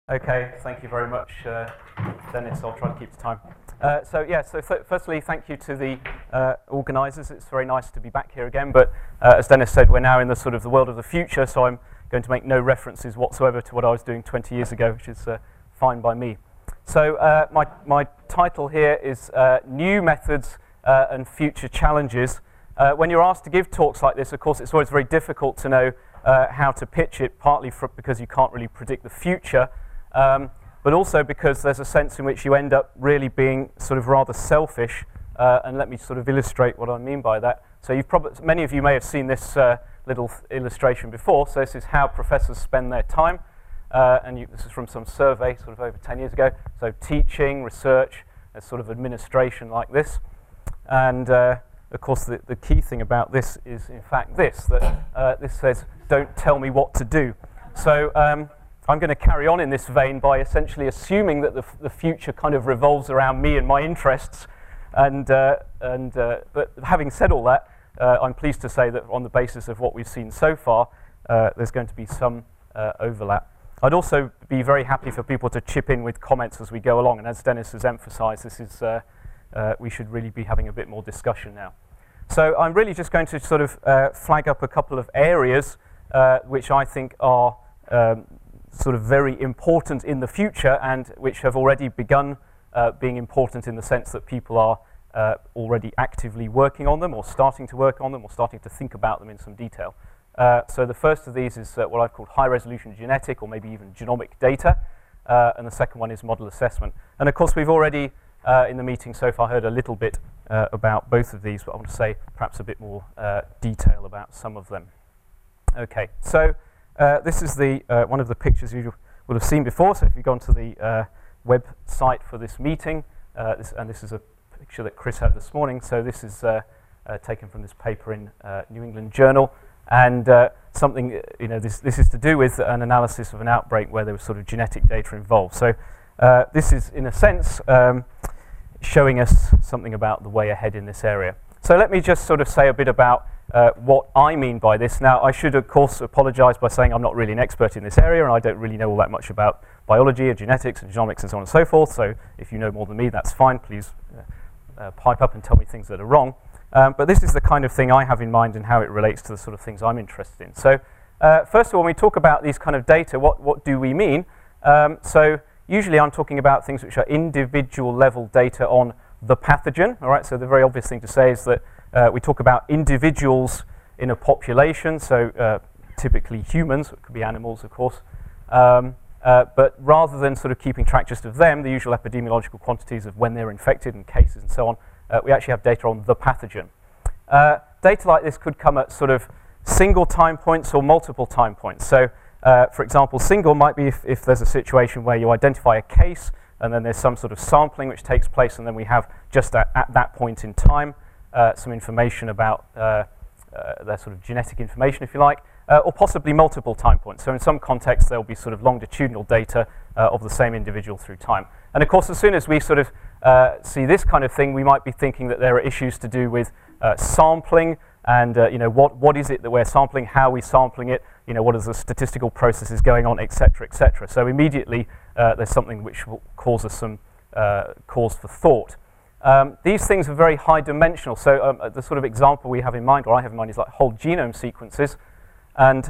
Okay, thank you very much, Dennis. I'll try to keep to time. Firstly, thank you to the organisers. It's very nice to be back here again, but as Dennis said, we're now in the sort of the world of the future, so I'm going to make no references whatsoever to what I was doing 20 years ago, which is fine by me. So my title here is New Methods and Future Challenges. When you're asked to give talks like this, of course, it's always very difficult to know how to pitch it, partly because you can't really predict the future, but also because there's a sense in which you end up really being sort of rather selfish, and let me sort of illustrate what I mean by that. So many of you may have seen this little illustration before. So this is how professors spend their time, this is from some survey sort of over 10 years ago. So teaching, research, a sort of administration like this, and of course the key thing about this is in fact this says, don't tell me what to do. So I'm going to carry on in this vein by essentially assuming that the future kind of revolves around me and my interests, but having said all that, I'm pleased to say that on the basis of what we've seen so far, there's going to be some overlap. I'd also be very happy for people to chip in with comments as we go along, and as Dennis has emphasised, this is we should really be having a bit more discussion now. So I'm really just going to sort of flag up a couple of areas which I think are sort of very important in the future and which have already begun being important in the sense that people are already actively working on them or starting to work on them or starting to think about them in some detail. So the first of these is what I've called high-resolution genetic or maybe even genomic data, and the second one is model assessment. And of course we've already in the meeting so far heard a little bit about both of these, but I want to say perhaps a bit more detail about some of them. Okay, so this is the one of the pictures you will have seen before. So if you go onto the website for this meeting, this is a picture that Chris had this morning. So this is taken from this paper in New England Journal, and something this is to do with an analysis of an outbreak where there was sort of genetic data involved. So this is in a sense showing us something about the way ahead in this area. So let me just sort of say a bit about what I mean by this. Now, I should, of course, apologise by saying I'm not really an expert in this area, and I don't really know all that much about biology or genetics and genomics and so on and so forth. So if you know more than me, that's fine. Please pipe up and tell me things that are wrong. But this is the kind of thing I have in mind and how it relates to the sort of things I'm interested in. So first of all, when we talk about these kind of data, what do we mean? So usually I'm talking about things which are individual level data on the pathogen. All right, so the very obvious thing to say is that we talk about individuals in a population, so typically humans, it could be animals of course, but rather than sort of keeping track just of them, the usual epidemiological quantities of when they're infected and cases and so on, we actually have data on the pathogen. Data like this could come at sort of single time points or multiple time points. So for example, single might be if there's a situation where you identify a case and then there's some sort of sampling which takes place, and then we have just at that point in time some information about their sort of genetic information, if you like, or possibly multiple time points. So in some contexts, there'll be sort of longitudinal data of the same individual through time. And of course, as soon as we sort of see this kind of thing, we might be thinking that there are issues to do with sampling and what is it that we're sampling, how are we sampling it, what are the statistical processes going on, etc., etc. So immediately there's something which will cause us some cause for thought. These things are very high dimensional. So the sort of example we have in mind, or I have in mind, is like whole genome sequences. And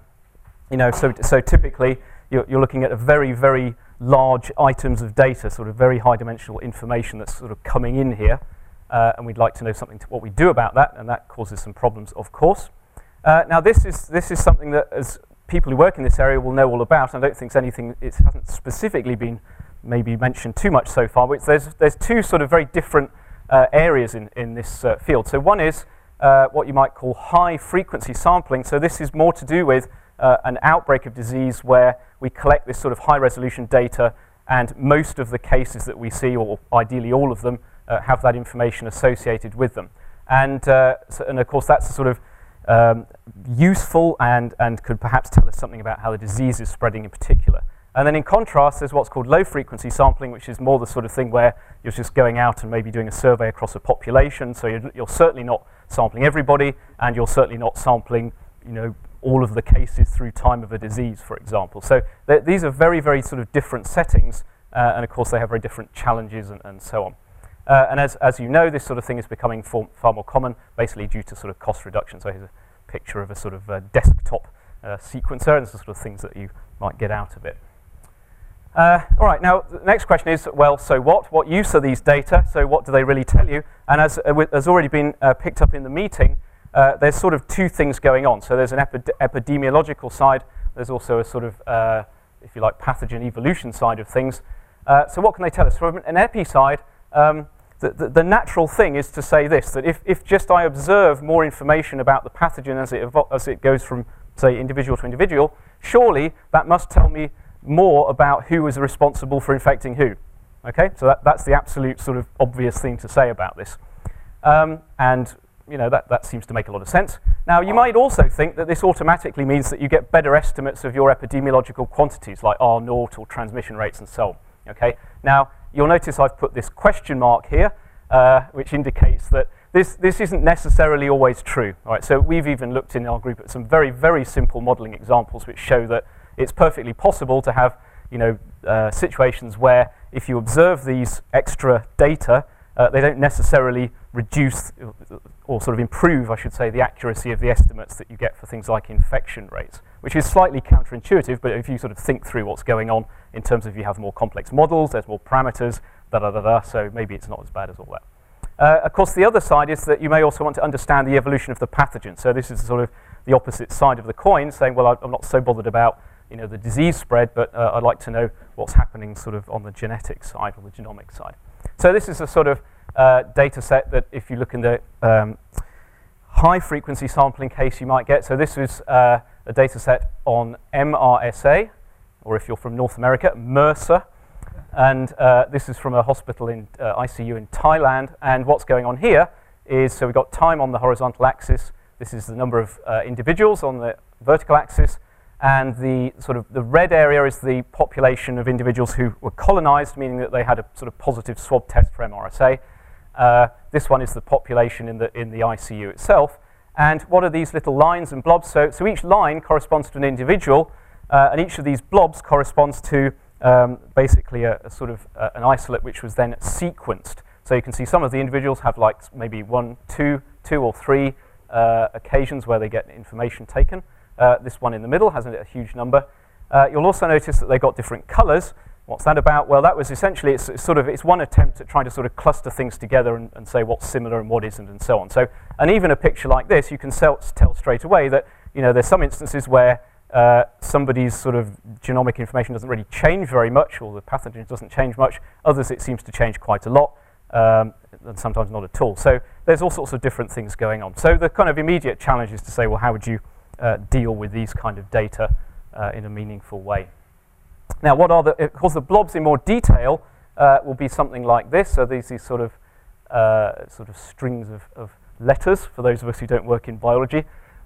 so typically you're looking at a very, very large items of data, sort of very high dimensional information that's sort of coming in here. And we'd like to know something what we do about that, and that causes some problems, of course. Now this is something that as people who work in this area will know all about. I don't think it hasn't specifically been maybe mentioned too much so far, but there's two sort of very different areas in this field. So one is what you might call high frequency sampling. So this is more to do with an outbreak of disease where we collect this sort of high resolution data, and most of the cases that we see, or ideally all of them, have that information associated with them. And of course that's a sort of useful and could perhaps tell us something about how the disease is spreading in particular. And then in contrast, there's what's called low-frequency sampling, which is more the sort of thing where you're just going out and maybe doing a survey across a population. So you're certainly not sampling everybody, and you're certainly not sampling, all of the cases through time of a disease, for example. So these are very, very sort of different settings, and of course they have very different challenges and so on. And as you know, this sort of thing is becoming far more common, basically due to sort of cost reduction. So here's a picture of a sort of desktop sequencer, and the sort of things that you might get out of it. All right, now the next question is, well, so what? What use are these data? So what do they really tell you? And as has already been picked up in the meeting, there's sort of two things going on. So there's an epidemiological side. There's also a sort of, if you like, pathogen evolution side of things. So what can they tell us? From an epi side, the natural thing is to say this, that if just I observe more information about the pathogen as it goes from, say, individual to individual, surely that must tell me more about who is responsible for infecting who. Okay, so that's the absolute sort of obvious thing to say about this. And you know, that seems to make a lot of sense. Now, you might also think that this automatically means that you get better estimates of your epidemiological quantities, like R0 or transmission rates and so on. Okay, now you'll notice I've put this question mark here, which indicates that this isn't necessarily always true. Right? So we've even looked in our group at some very, very simple modeling examples which show that it's perfectly possible to have, you know, situations where if you observe these extra data, they don't necessarily reduce or sort of improve, I should say, the accuracy of the estimates that you get for things like infection rates, which is slightly counterintuitive, but if you sort of think through what's going on in terms of you have more complex models, there's more parameters, so maybe it's not as bad as all that. Of course, the other side is that you may also want to understand the evolution of the pathogen. So this is sort of the opposite side of the coin, saying, well, I'm not so bothered about, you know, the disease spread, but I'd like to know what's happening sort of on the genetic side or the genomic side. So this is a sort of data set that if you look in the high frequency sampling case you might get. So this is a data set on MRSA, or if you're from North America, MRSA. And this is from a hospital in ICU in Thailand. And what's going on here is, so we've got time on the horizontal axis. This is the number of individuals on the vertical axis. And the sort of the red area is the population of individuals who were colonized, meaning that they had a sort of positive swab test for MRSA. This one is the population in the ICU itself. And what are these little lines and blobs? So each line corresponds to an individual, and each of these blobs corresponds to basically a sort of an isolate which was then sequenced. So you can see some of the individuals have like maybe two or three occasions where they get information taken. This one in the middle has a huge number. You'll also notice that they've got different colors. What's that about? Well, that was essentially, it's one attempt at trying to sort of cluster things together and say what's similar and what isn't and so on. So, and even a picture like this, you can tell straight away that, you know, there's some instances where somebody's sort of genomic information doesn't really change very much, or the pathogen doesn't change much. Others, it seems to change quite a lot, and sometimes not at all. So there's all sorts of different things going on. So the kind of immediate challenge is to say, well, how would you deal with these kind of data in a meaningful way? Now, what are of course, the blobs in more detail will be something like this. So these sort of strings of letters, for those of us who don't work in biology.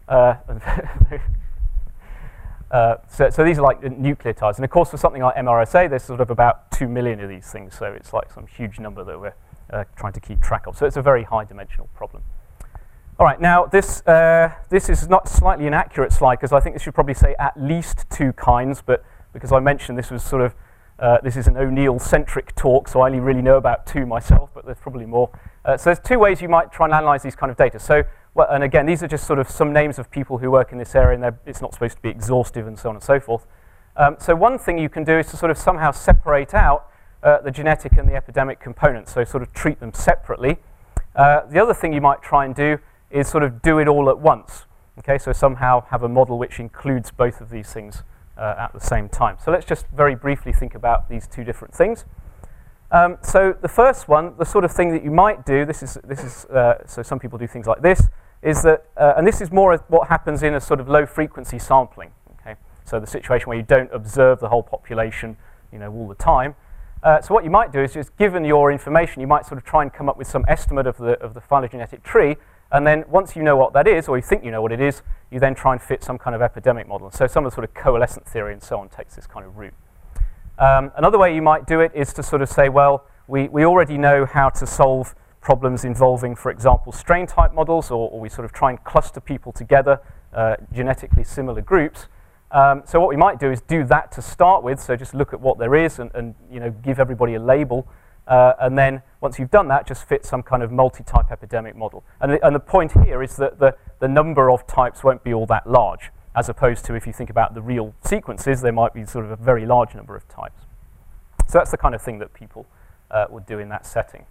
So these are like nucleotides. And of course, for something like MRSA, there's sort of about 2 million of these things. So it's like some huge number that we're trying to keep track of. So it's a very high dimensional problem. All right, now this is not slightly inaccurate slide, because I think this should probably say at least 2 kinds, but because I mentioned this was sort of, this is an O'Neill-centric talk, so I only really know about 2 myself, but there's probably more. So there's 2 ways you might try and analyze these kind of data. So, well, and again, these are just sort of some names of people who work in this area, and it's not supposed to be exhaustive and so on and so forth. So one thing you can do is to sort of somehow separate out the genetic and the epidemic components, so sort of treat them separately. The other thing you might try and do is sort of do it all at once. Okay, so somehow have a model which includes both of these things at the same time. So let's just very briefly think about these 2 different things. So the first one, the sort of thing that you might do, this is so some people do things like this, is that, and this is more what happens in a sort of low frequency sampling. Okay, so the situation where you don't observe the whole population, you know, all the time. So what you might do is just, given your information, you might sort of try and come up with some estimate of the phylogenetic tree. And then once you know what that is, or you think you know what it is, you then try and fit some kind of epidemic model. So some of the sort of coalescent theory and so on takes this kind of route. Another way you might do it is to sort of say, well, we already know how to solve problems involving, for example, strain type models, or we sort of try and cluster people together genetically similar groups. So what we might do is do that to start with, so just look at what there is and give everybody a label, and then once you've done that, just fit some kind of multi-type epidemic model. And the point here is that the number of types won't be all that large, as opposed to if you think about the real sequences, there might be sort of a very large number of types. So that's the kind of thing that people would do in that setting.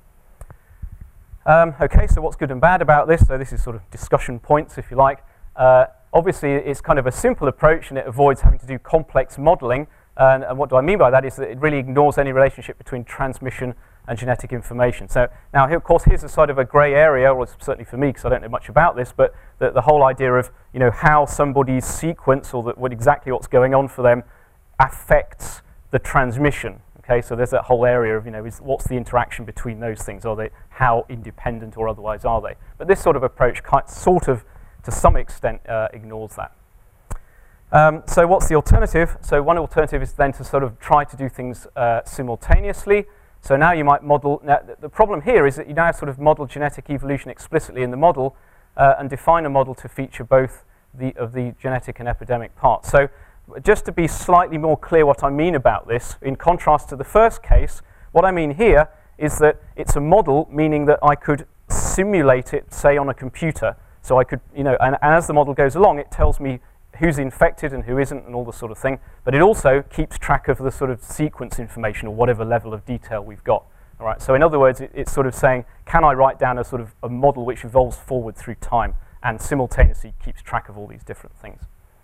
Okay, so what's good and bad about this? So this is sort of discussion points, if you like. Obviously, it's kind of a simple approach, and it avoids having to do complex modeling. And what do I mean by that is that it really ignores any relationship between transmission and genetic information. So now, here, of course, here's a sort of a grey area, or certainly for me, because I don't know much about this, but the whole idea of how somebody's sequence or exactly what's going on for them affects the transmission. Okay, so there's that whole area of what's the interaction between those things? Are they how independent or otherwise are they? But this sort of approach sort of, to some extent, ignores that. So what's the alternative? So one alternative is then to sort of try to do things simultaneously. So now you might model. Now the problem here is that you now sort of model genetic evolution explicitly in the model and define a model to feature both of the genetic and epidemic parts. So just to be slightly more clear what I mean about this, in contrast to the first case, what I mean here is that it's a model, meaning that I could simulate it, say, on a computer. So I could, and as the model goes along, it tells me who's infected and who isn't and all this sort of thing. But it also keeps track of the sort of sequence information or whatever level of detail we've got. All right. So in other words, it's sort of saying, can I write down a sort of a model which evolves forward through time and simultaneously keeps track of all these different things?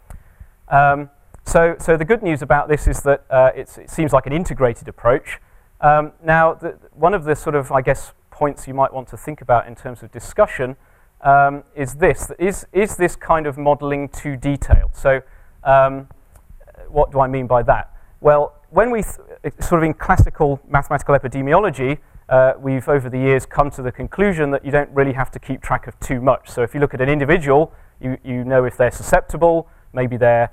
So the good news about this is that it seems like an integrated approach. Now, one of the sort of, I guess, points you might want to think about in terms of discussion is this. Is this kind of modeling too detailed? So what do I mean by that? Well, when we sort of in classical mathematical epidemiology, we've over the years come to the conclusion that you don't really have to keep track of too much. So if you look at an individual, you know if they're susceptible, maybe they're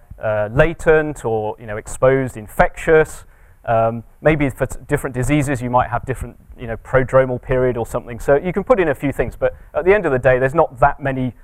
latent or exposed, infectious. Maybe for different diseases you might have different prodromal period or something. So you can put in a few things, but at the end of the day, there's not that many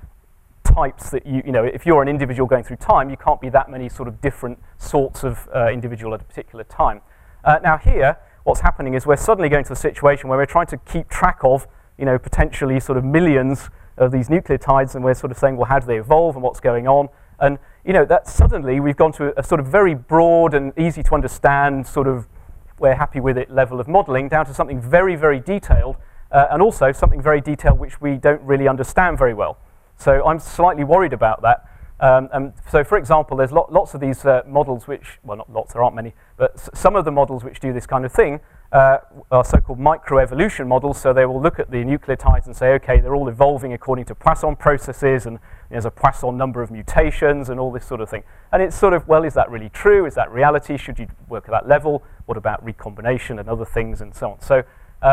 types that if you're an individual going through time, you can't be that many sort of different sorts of individual at a particular time. Now here, what's happening is we're suddenly going to a situation where we're trying to keep track of potentially sort of millions of these nucleotides, and we're sort of saying, well, how do they evolve and what's going on? And that suddenly we've gone to a sort of very broad and easy to understand sort of we're happy with it level of modeling down to something very, very detailed, and also something very detailed which we don't really understand very well. So I'm slightly worried about that. And so, for example, there's lots of these models which, well, not lots, there aren't many, but some of the models which do this kind of thing are so-called microevolution models. So they will look at the nucleotides and say, okay, they're all evolving according to Poisson processes, and there's a Poisson number of mutations and all this sort of thing. And it's sort of, well, is that really true? Is that reality? Should you work at that level? What about recombination and other things and so on? So,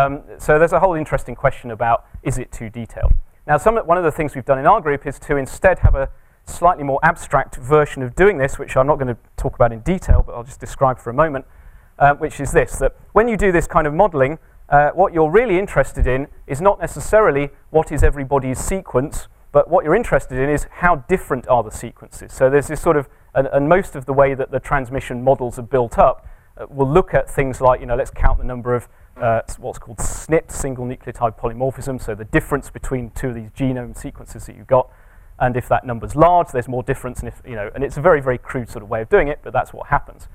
so there's a whole interesting question about, is it too detailed? Now, one of the things we've done in our group is to instead have a slightly more abstract version of doing this, which I'm not going to talk about in detail, but I'll just describe for a moment, which is this, that when you do this kind of modeling, what you're really interested in is not necessarily what is everybody's sequence, but what you're interested in is how different are the sequences. So there's this sort of, and most of the way that the transmission models are built up will look at things like, let's count the number of what's called SNP, single nucleotide polymorphism, so the difference between two of these genome sequences that you've got. And if that number's large, there's more difference, and and it's a very, very crude sort of way of doing it, but that's what happens.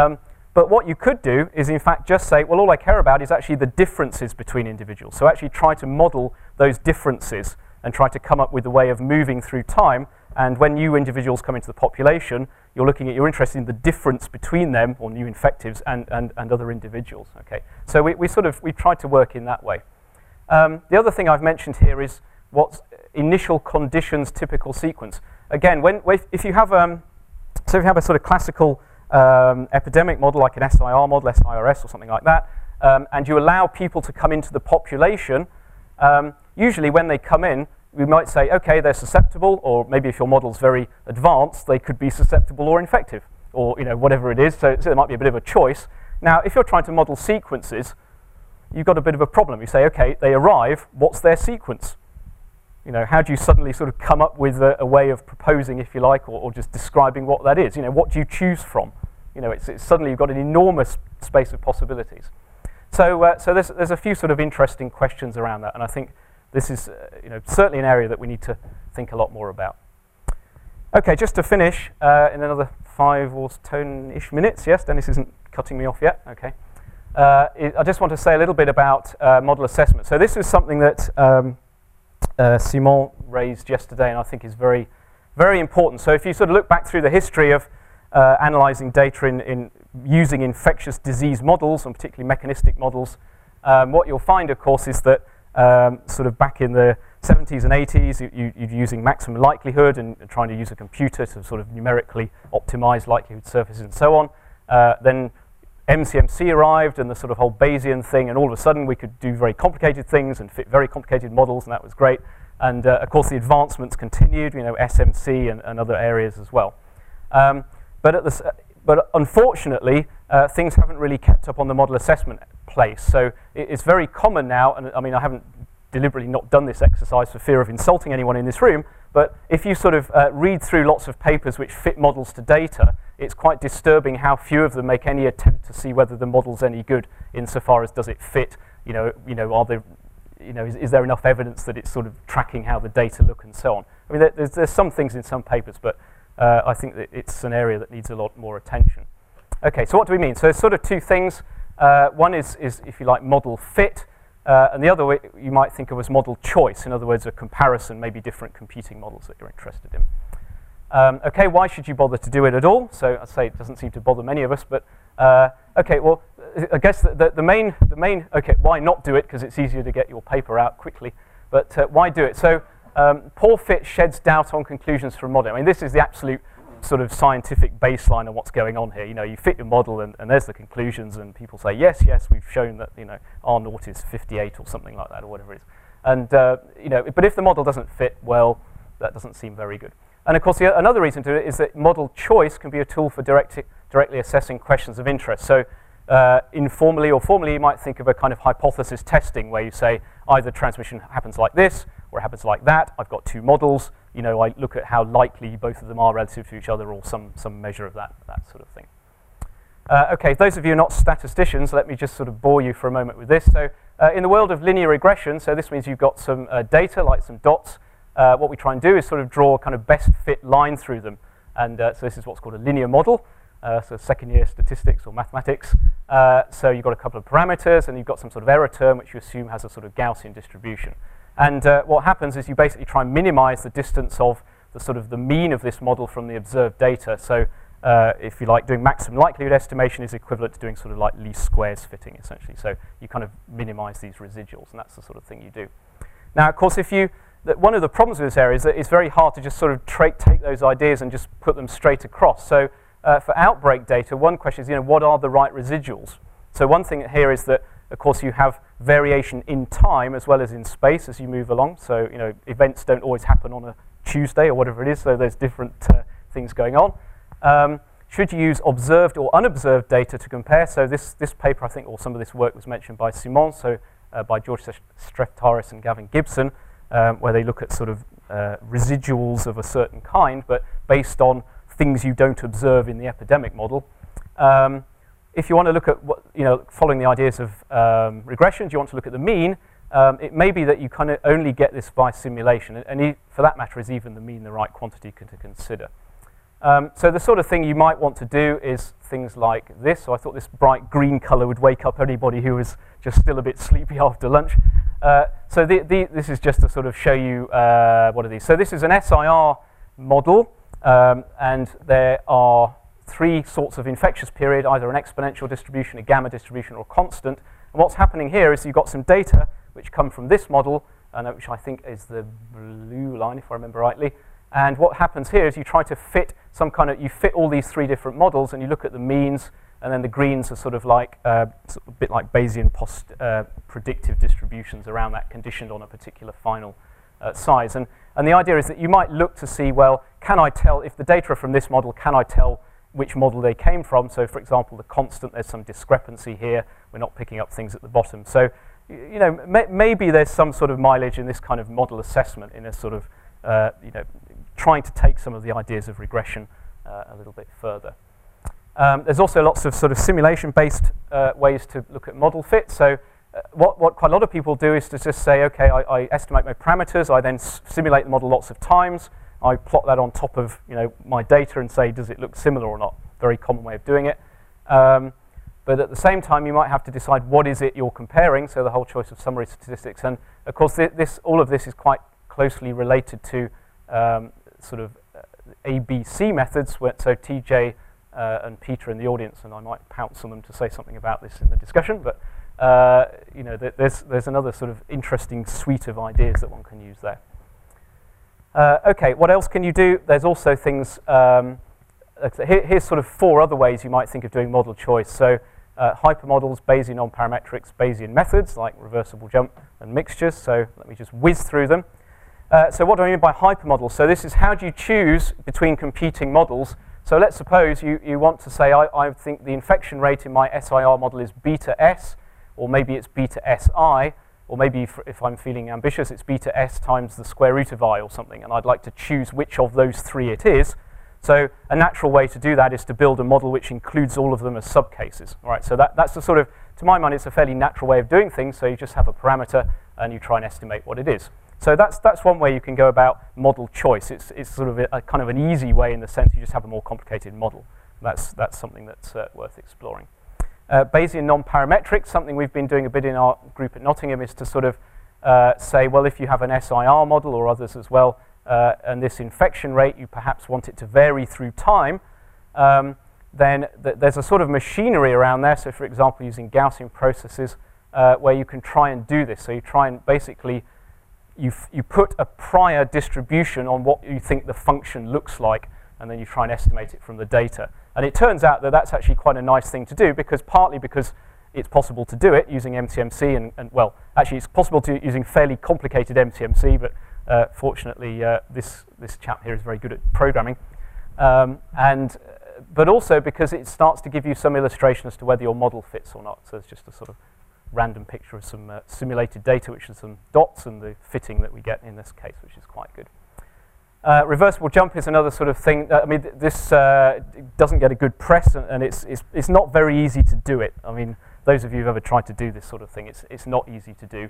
But what you could do is, in fact, just say, well, all I care about is actually the differences between individuals. So actually try to model those differences and try to come up with a way of moving through time. And when new individuals come into the population, you're interested in the difference between them, or new infectives, and other individuals. Okay. So we tried to work in that way. The other thing I've mentioned here is what's initial conditions typical sequence. Again, if you have a sort of classical epidemic model like an SIR model, SIRS or something like that, and you allow people to come into the population, usually when they come in, we might say, okay, they're susceptible, or maybe if your model's very advanced, they could be susceptible or infective, or whatever it is, so there might be a bit of a choice. Now, if you're trying to model sequences, you've got a bit of a problem. You say, okay, they arrive, what's their sequence? You know, how do you suddenly sort of come up with a way of proposing, if you like, or just describing what that is? You know, what do you choose from? You know, it's suddenly you've got an enormous space of possibilities. So, so there's a few sort of interesting questions around that, and I think this is, you know, certainly an area that we need to think a lot more about. Okay, just to finish, in another 5 or 10-ish minutes. Yes, Dennis isn't cutting me off yet. Okay. I just want to say a little bit about model assessment. So this is something that Simon raised yesterday, and I think is very, very important. So if you sort of look back through the history of analyzing data in using infectious disease models, and particularly mechanistic models, what you'll find, of course, is that sort of back in the 70s and 80s, you're using maximum likelihood and trying to use a computer to sort of numerically optimize likelihood surfaces and so on. Then MCMC arrived and the sort of whole Bayesian thing, and all of a sudden we could do very complicated things and fit very complicated models, and that was great. And of course the advancements continued, you know, SMC and other areas as well. But unfortunately, things haven't really kept up on the model assessment place. So it's very common now, and I mean, I haven't deliberately not done this exercise for fear of insulting anyone in this room, but if you sort of read through lots of papers which fit models to data, it's quite disturbing how few of them make any attempt to see whether the model's any good insofar as does it fit, are there, is there enough evidence that it's sort of tracking how the data look and so on. I mean, there's some things in some papers, but I think that it's an area that needs a lot more attention. Okay, so what do we mean? So there's sort of two things. One is, if you like, model fit, and the other way you might think of as model choice. In other words, a comparison, maybe different competing models that you're interested in. Okay, why should you bother to do it at all? So I'd say it doesn't seem to bother many of us, but okay, well, I guess the main, okay, why not do it? Because it's easier to get your paper out quickly, but why do it? So poor fit sheds doubt on conclusions from modeling. I mean, this is the absolute sort of scientific baseline of what's going on here. You know, you fit your model and there's the conclusions, and people say, yes, we've shown that, you know, R0 is 58 or something like that, or whatever it is. And, but if the model doesn't fit, well, that doesn't seem very good. And of course, another reason to do it is that model choice can be a tool for directly assessing questions of interest. So informally or formally, you might think of a kind of hypothesis testing where you say either transmission happens like this or it happens like that. I've got two models. You know, I look at how likely both of them are relative to each other, or some measure of that sort of thing. Okay, those of you who are not statisticians, let me just sort of bore you for a moment with this. So in the world of linear regression, so this means you've got some data, like some dots. What we try and do is sort of draw a kind of best fit line through them. And so this is what's called a linear model. So second year statistics or mathematics. So you've got a couple of parameters, and you've got some sort of error term, which you assume has a sort of Gaussian distribution. And what happens is you basically try and minimize the distance of the sort of the mean of this model from the observed data. So if you like, doing maximum likelihood estimation is equivalent to doing sort of like least squares fitting, essentially. So you kind of minimize these residuals, and that's the sort of thing you do. Now, of course, one of the problems with this area is that it's very hard to just sort of take those ideas and just put them straight across. So for outbreak data, one question is, what are the right residuals? So one thing here is that, of course, you have variation in time as well as in space as you move along. So, events don't always happen on a Tuesday or whatever it is, so there's different things going on. Should you use observed or unobserved data to compare? So this paper, I think, or some of this work was mentioned by Simon, so by George Streftaris and Gavin Gibson, where they look at sort of residuals of a certain kind, but based on things you don't observe in the epidemic model. If you want to look at what, following the ideas of regressions, you want to look at the mean, it may be that you kind of only get this by simulation, and for that matter, is even the mean the right quantity to consider. So the sort of thing you might want to do is things like this. So I thought this bright green color would wake up anybody who was just still a bit sleepy after lunch. So this is just to sort of show you what are these. So this is an SIR model, and there are three sorts of infectious period, either an exponential distribution, a gamma distribution, or a constant. And what's happening here is you've got some data which come from this model, which I think is the blue line, if I remember rightly. And what happens here is you try to fit you fit all these three different models, and you look at the means, and then the greens are sort of like a bit like Bayesian predictive distributions around that, conditioned on a particular final size. And the idea is that you might look to see, well, can I tell, if the data are from this model, can I tell which model they came from? So, for example, the constant, there's some discrepancy here. We're not picking up things at the bottom. So maybe there's some sort of mileage in this kind of model assessment in a sort of, trying to take some of the ideas of regression a little bit further. There's also lots of sort of simulation-based ways to look at model fit. So what quite a lot of people do is to just say, okay, I estimate my parameters, I then simulate the model lots of times, I plot that on top of my data and say, does it look similar or not? Very common way of doing it. But at the same time, you might have to decide what is it you're comparing, so the whole choice of summary statistics. And of course, all of this is quite closely related to sort of ABC methods. So TJ and Peter in the audience, and I might pounce on them to say something about this in the discussion, but there's another sort of interesting suite of ideas that one can use there. Okay, what else can you do? There's also things, here's sort of 4 other ways you might think of doing model choice. So hypermodels, Bayesian non-parametrics, Bayesian methods like reversible jump and mixtures. So let me just whiz through them. So what do I mean by hypermodels? So this is how do you choose between competing models. So let's suppose you want to say, I think the infection rate in my SIR model is beta S, or maybe it's beta SI, or maybe if I'm feeling ambitious, it's beta S times the square root of I or something, and I'd like to choose which of those 3 it is. So a natural way to do that is to build a model which includes all of them as subcases. All right, so that's the sort of, to my mind, it's a fairly natural way of doing things. So you just have a parameter and you try and estimate what it is. So that's one way you can go about model choice. It's sort of a kind of an easy way in the sense you just have a more complicated model. That's something that's worth exploring. Bayesian non-parametrics, something we've been doing a bit in our group at Nottingham, is to sort of say, well, if you have an SIR model or others as well, and this infection rate, you perhaps want it to vary through time, then there's a sort of machinery around there. So for example, using Gaussian processes where you can try and do this. So you try and basically, you put a prior distribution on what you think the function looks like, and then you try and estimate it from the data. And it turns out that that's actually quite a nice thing to do, partly because it's possible to do it using MCMC, and well, actually it's possible to using fairly complicated MCMC, but fortunately this chap here is very good at programming. But also because it starts to give you some illustration as to whether your model fits or not. So it's just a sort of random picture of some simulated data, which is some dots and the fitting that we get in this case, which is quite good. Reversible jump is another sort of thing. I mean, this doesn't get a good press, and it's not very easy to do it. I mean, those of you who've ever tried to do this sort of thing, it's not easy to do.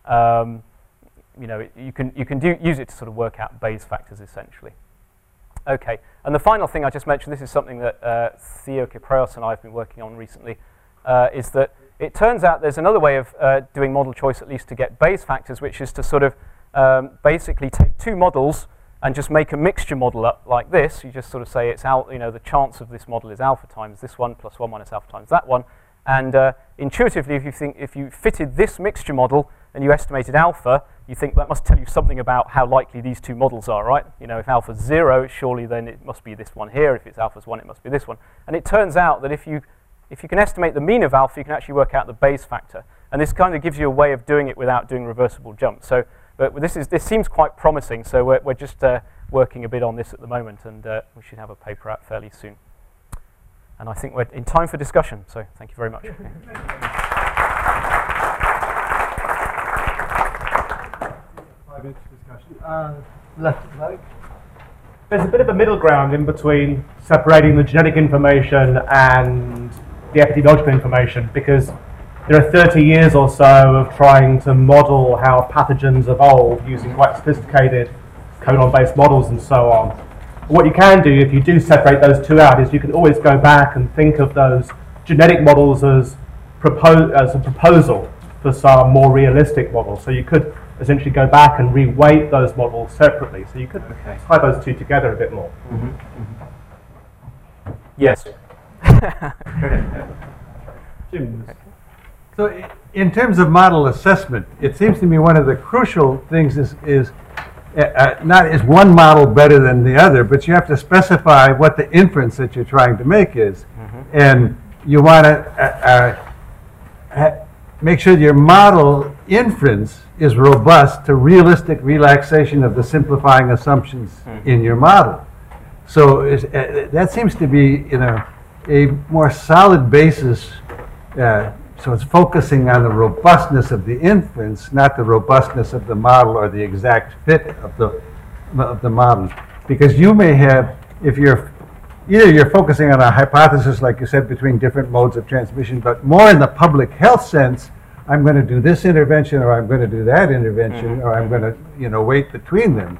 You can use it to sort of work out Bayes factors essentially. Okay, and the final thing I just mentioned, this is something that Theo Kypreos and I have been working on recently, is that it turns out there's another way of doing model choice, at least to get Bayes factors, which is to sort of basically take 2 models and just make a mixture model up like this. You just sort of say it's the chance of this model is alpha times this one plus 1 minus alpha times that one. And intuitively, if you fitted this mixture model and you estimated alpha, you think that must tell you something about how likely these 2 models are, right? If alpha's 0, surely then it must be this one here. If it's alpha's 1, it must be this one. And it turns out that if you can estimate the mean of alpha, you can actually work out the Bayes factor. And this kind of gives you a way of doing it without doing reversible jump. So, but this seems quite promising. So we're just working a bit on this at the moment, and we should have a paper out fairly soon. And I think we're in time for discussion. So thank you very much. 5 minutes discussion. Left to right. There's a bit of a middle ground in between separating the genetic information and the epidemiological information, because there are 30 years or so of trying to model how pathogens evolve using quite sophisticated codon-based models and so on. What you can do, if you do separate those 2 out, is you can always go back and think of those genetic models as a proposal for some more realistic models. So you could essentially go back and reweight those models separately. So you could tie those 2 together a bit more. Yes. Jim. So in terms of model assessment, it seems to me one of the crucial things is not is one model better than the other, but you have to specify what the inference that you're trying to make is. And you want to make sure your model inference is robust to realistic relaxation of the simplifying assumptions in your model. So that seems to be a more solid basis So it's focusing on the robustness of the inference, not the robustness of the model or the exact fit of the model. Because you may have, if you're either you're focusing on a hypothesis, like you said, between different modes of transmission, but more in the public health sense, I'm going to do this intervention, or I'm going to do that intervention, or I'm going to, wait between them.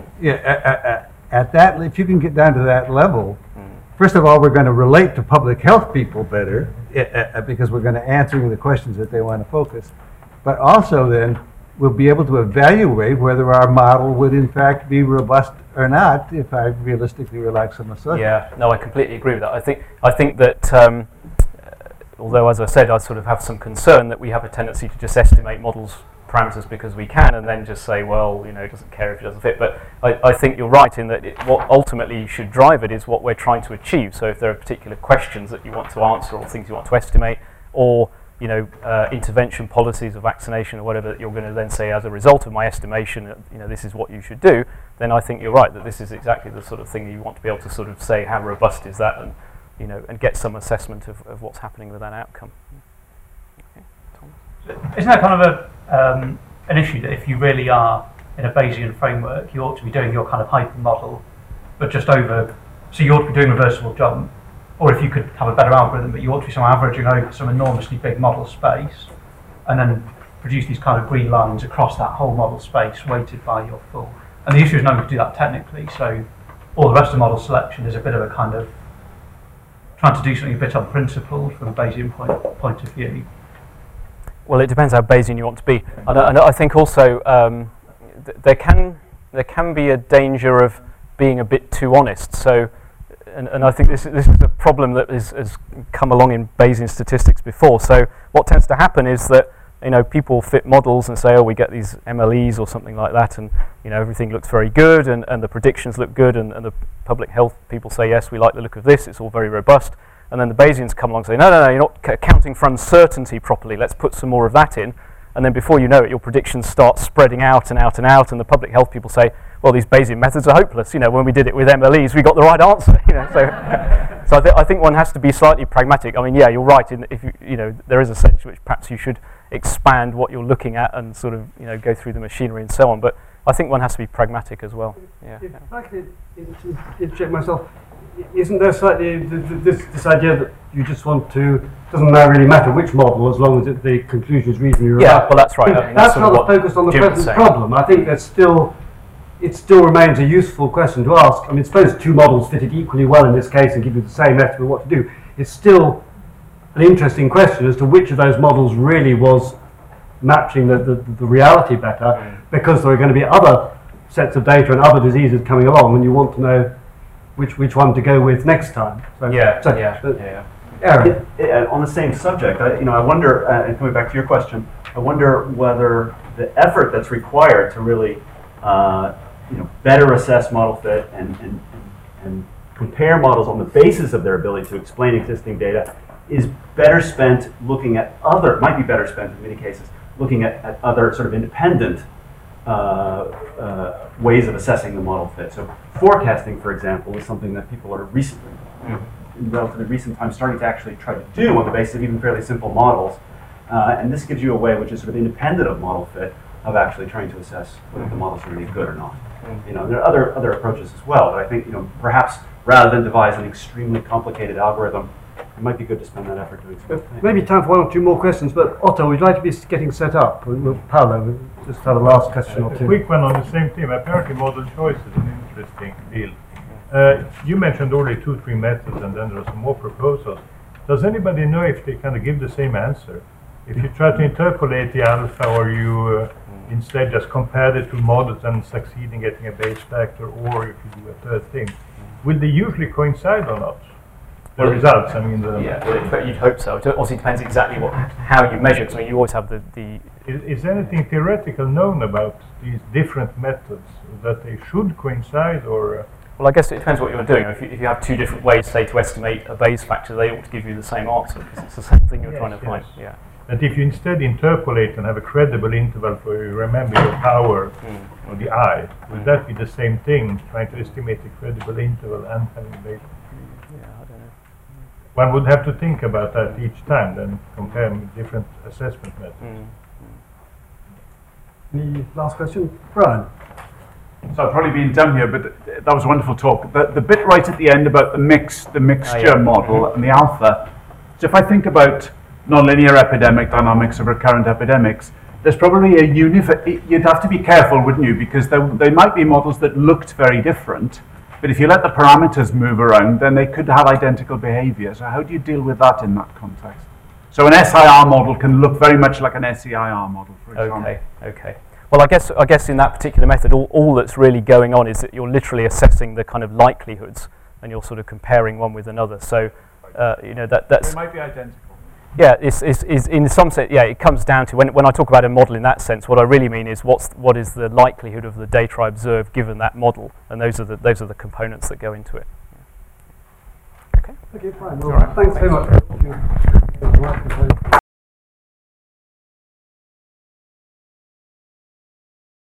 Yeah, at that, if you can get down to that level, first of all, we're going to relate to public health people better, because we're going to answer the questions that they want to focus. But also then, we'll be able to evaluate whether our model would in fact be robust or not if I realistically relax on the subject. Yeah, no, I completely agree with that. I think that although, as I said, I sort of have some concern that we have a tendency to just estimate models parameters because we can, and then just say, well, it doesn't care if it doesn't fit. But I think you're right in that what ultimately should drive it is what we're trying to achieve. So if there are particular questions that you want to answer or things you want to estimate, or intervention policies of vaccination or whatever that you're going to then say as a result of my estimation, this is what you should do, then I think you're right that this is exactly the sort of thing you want to be able to sort of say how robust is that, and and get some assessment of what's happening with that outcome. Okay. Thomas? Isn't that kind of an issue that if you really are in a Bayesian framework, you ought to be doing your kind of hyper model, but just over, so you ought to be doing reversible jump, or if you could have a better algorithm, but you ought to be some averaging over some enormously big model space, and then produce these kind of green lines across that whole model space weighted by your full. And the issue is no one can do that technically, so all the rest of model selection is a bit of a kind of trying to do something a bit unprincipled from a Bayesian point of view. Well, it depends how Bayesian you want to be. And I think also there can be a danger of being a bit too honest. So, and I think this is a problem that has come along in Bayesian statistics before. So what tends to happen is that people fit models and say, oh, we get these MLEs or something like that, and everything looks very good, and the predictions look good, and the public health people say, yes, we like the look of this, it's all very robust. And then the Bayesians come along and say, no, you're not accounting for uncertainty properly, let's put some more of that in. And then before you know it, your predictions start spreading out and out and out, and the public health people say, well, these Bayesian methods are hopeless. When we did it with MLEs, we got the right answer. So I think one has to be slightly pragmatic. I mean, yeah, you're right. If there is a sense in which perhaps you should expand what you're looking at and sort of go through the machinery and so on. But I think one has to be pragmatic as well. Yeah. If I could interject myself, isn't there slightly this idea that you just want to, doesn't really matter which model as long as the conclusion is reasonably reliable? Yeah, well, that's right. I mean, that's not focused on the present problem. I think it still remains a useful question to ask. I mean, suppose two models fitted equally well in this case and give you the same estimate of what to do. It's still an interesting question as to which of those models really was matching the reality better, because there are going to be other sets of data and other diseases coming along, and you want to know which one to go with next time. So, Aaron. On the same subject, I wonder, and coming back to your question, I wonder whether the effort that's required to really, better assess model fit and compare models on the basis of their ability to explain existing data is better spent looking at might be better spent in many cases, looking at other sort of independent ways of assessing the model fit. So forecasting, for example, is something that people are recently, in relatively recent times, starting to actually try to do on the basis of even fairly simple models. And this gives you a way which is sort of independent of model fit of actually trying to assess whether the models are really good or not. There are other approaches as well, but I think perhaps rather than devise an extremely complicated algorithm, it might be good to spend that effort doing something. Maybe time for one or two more questions, but Otto, we'd like to be getting set up. Paolo, we'll just have a last question or two. A quick one on the same theme. Apparently model choice is an interesting deal. You mentioned already 2-3 methods, and then there are some more proposals. Does anybody know if they kind of give the same answer? If you try to interpolate the alpha, or you instead just compare the two models and succeed in getting a base factor, or if you do a third thing, will they usually coincide or not? The results, well, you'd hope so. It obviously depends exactly how you measure, because you always have the Is anything theoretical known about these different methods, that they should coincide, or? Well, I guess it depends what you're doing. If you have two different ways, say, to estimate a Bayes factor, they ought to give you the same answer, because it's the same thing you're trying to find. Yeah. And if you instead interpolate and have a credible interval where you remember your power or the I, would that be the same thing, trying to estimate a credible interval and having a Bayes? Yeah, I don't know. one would have to think about that each time, then compare different assessment methods. Any last question? Brian? So I've probably been dumb here, but that was a wonderful talk. The bit right at the end about the mixture model and the alpha. So if I think about nonlinear epidemic dynamics of recurrent epidemics, there's probably a you'd have to be careful, wouldn't you? Because they might be models that looked very different, but if you let the parameters move around, then they could have identical behavior. So how do you deal with that in that context? So an SIR model can look very much like an SEIR model, for example. Okay. Well, I guess in that particular method, all that's really going on is that you're literally assessing the kind of likelihoods, and you're sort of comparing one with another. So, that's. They might be identical. Yeah, it's in some sense. Yeah, it comes down to when I talk about a model in that sense. What I really mean is what is the likelihood of the data I observe given that model, and those are the components that go into it. Okay. Okay, fine. Well, thanks very much.